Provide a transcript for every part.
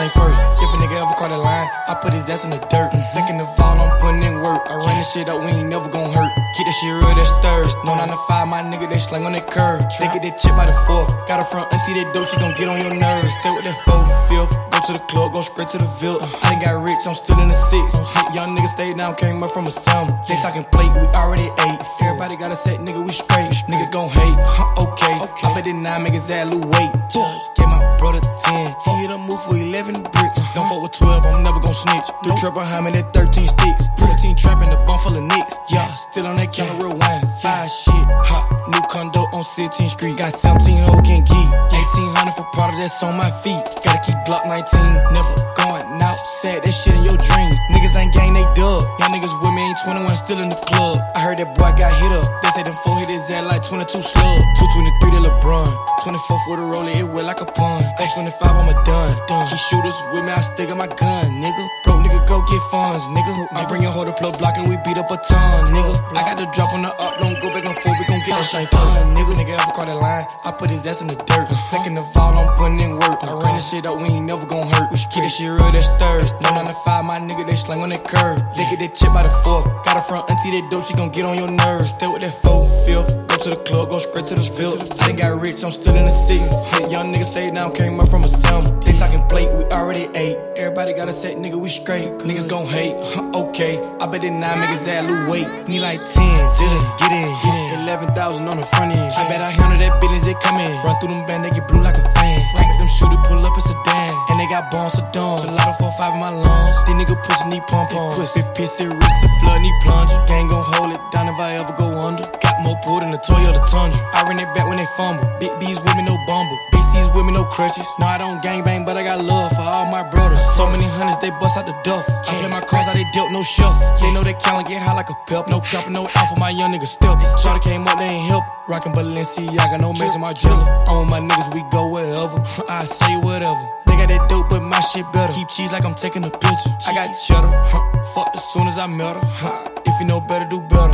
thing first. If a nigga ever caught a line, I put his ass in the dirt. Second of all, I'm putting in work. I run this shit up, we ain't never gon' hurt. Keep that shit real, that's thirst. No 9 to 5, my nigga, they slang on that curve. They get that chip by the fourth. Got a front auntie, that dope, she gon' get on your nerves. Stay with that 4/5. Go to the club, go straight to the Ville. I done got rich, I'm still in the 6. Young niggas stayed down, came up from a sum. They talking plate, we already ate. Everybody got a set, nigga, we straight. Niggas gon' hate, okay. I bet that 9 niggas add lose weight. Get my brother 10. He hit a move for 11 bricks. Don't fuck with 12, I'm never gon' snitch. The trap behind me, that 13 sticks. 14 trapping the bum full of nicks. Yeah, still on that counter, real wine. 5 shit, hot. New condo on 16th Street. Got 17 hoe getting geek. 1800 for Prada, that's on my feet. Gotta keep Glock 19. Never going outside, that shit in your dreams. Niggas ain't gang, they dub. Young niggas with me ain't 21, still in the club. I heard that boy got hit up. They say them 4 hit his ass like 22 slug. 223 to LeBron. 24 for the roller, it wet like a pun. 25, I'm a done. Keep shooters with me, I stick on my gun, nigga. Bro, nigga, go get funds, nigga. I bring your hoe to plug block and we beat up a ton, nigga. I got the drop on the up, don't go back and forth, we gon' get that shit fun, nigga. Nigga ever caught a line, I put his ass in the dirt. Second of all, I'm putting in work. I run this shit up, we ain't never gon' hurt. Keep that shit real, that's thirst. No 9 to 5, my nigga, they slang on that curve. They get that chip by the fourth. Got a front auntie, that dope, she gon' get on your nerves. Stay with that 4/5. Go to the club, go straight to the Ville. I done got rich, I'm still in the 6. Young niggas stayed down, came up from a sum. They talking plate, we already ate. Everybody got a set, nigga, we straight. Niggas gon' hate, okay. I bet that 9 niggas add lose weight. Need like 10, get in. 11,000 on the front end. I bet I handle that business, it come in. Run through them bands, they get blue like a fan. Right, them shooter pull up, it's a damn. And they got bombs to dumb. Gelato 4-5 in my lungs. These niggas pussy need pump on. Big pissy wrist, a flood need plunger. Gang gon' hold it down if I ever go under. Got more pull than the Toyota Tundra. I ran it back when they fumble. Big B's with me, no bumble. BC's with me, no crutches. No, I don't gangbang, but I got love for all my brothers. So many hundreds, they bust out the duff. I play my cards how they dealt, no shuff. They know that calendar get high like a pep. No cap and no alpha, my young niggas step. Shawty came up, they ain't help. Rockin' Balenciaga, no mess in my jeweler. I'm with my niggas, we go wherever. I say whatever. They got that dope, but my shit better. Keep cheese like I'm taking a picture. I got cheddar, fucked as soon as I met her. If you know better, do better.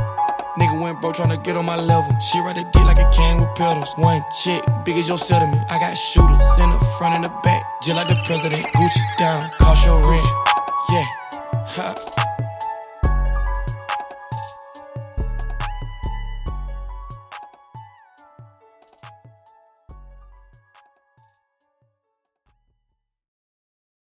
Nigga went broke tryna get on my level. She ride the D like a can with pedals. One chick, big as your settlement. I got shooters in the front and the back. Just like the president, Gucci down, cost your rent. Yeah.